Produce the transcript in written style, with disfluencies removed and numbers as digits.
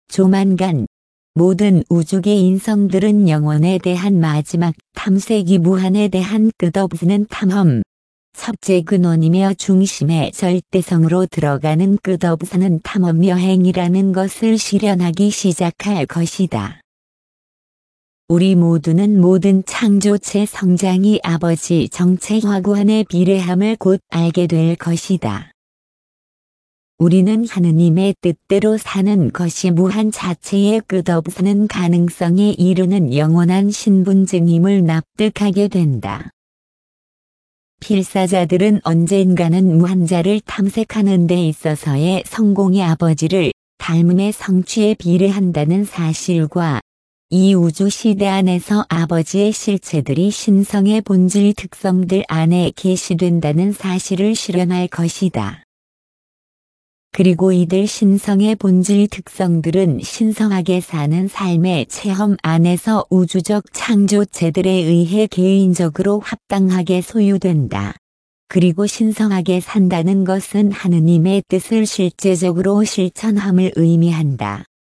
조만간 모든 우주계 인성들은 영혼에 대한 마지막 탐색이 무한에 대한 끝없는 탐험, 섭제 근원이며 중심의 절대성으로 들어가는 끝없는 탐험 여행이라는 것을 실현하기 시작할 것이다. 우리 모두는 모든 창조체 성장이 아버지 정체화구원의 비례함을 곧 알게 될 것이다. 우리는 하느님의 뜻대로 사는 것이 무한 자체의 끝없는 가능성에 이르는 영원한 신분증임을 납득하게 된다. 필사자들은 언젠가는 무한자를 탐색하는 데 있어서의 성공의 아버지를 닮음의 성취에 비례한다는 사실과 이 우주 시대 안에서 아버지의 실체들이 신성의 본질 특성들 안에 계시된다는 사실을 실현할 것이다. 그리고 이들 신성의 본질 특성들은 신성하게 사는 삶의 체험 안에서 우주적 창조체들에 의해 개인적으로 합당하게 소유된다. 그리고 신성하게 산다는 것은 하느님의 뜻을 실제적으로 실천함을 의미한다.